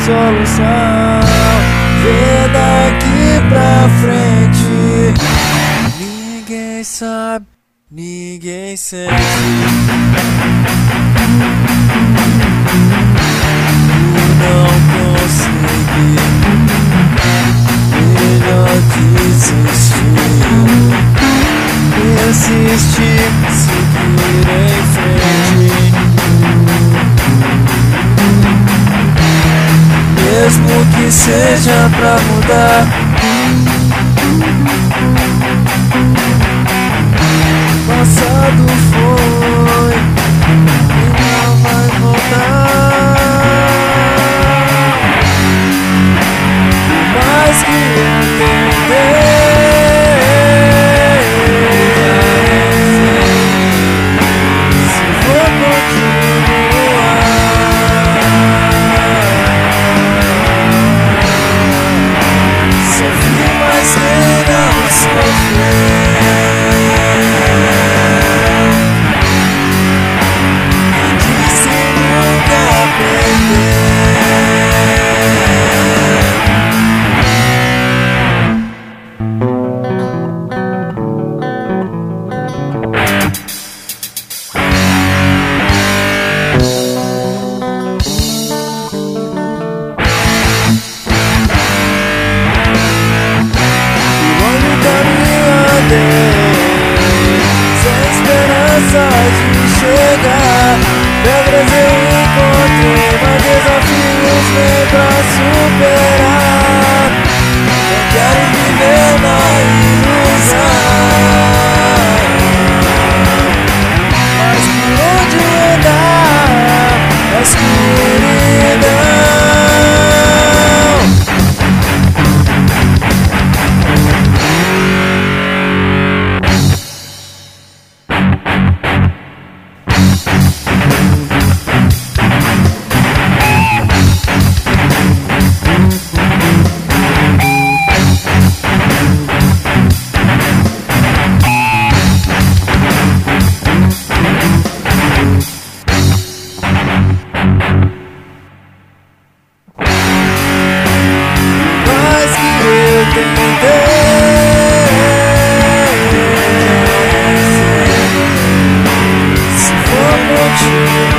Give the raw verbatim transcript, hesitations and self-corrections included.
solução. Vê daqui pra frente. Ninguém sabe, ninguém sente. Tu não consegui, melhor desistir. Persistir, seguir em frente. Mesmo que seja pra mudar. Passado foi e não vai voltar. Mais que entender. Sem esperança de chegar. Pedras eu encontrei, mas desafios vem pra superar. Eu quero viver na ilusão, mas por onde andar na escuridão? Se for contigo.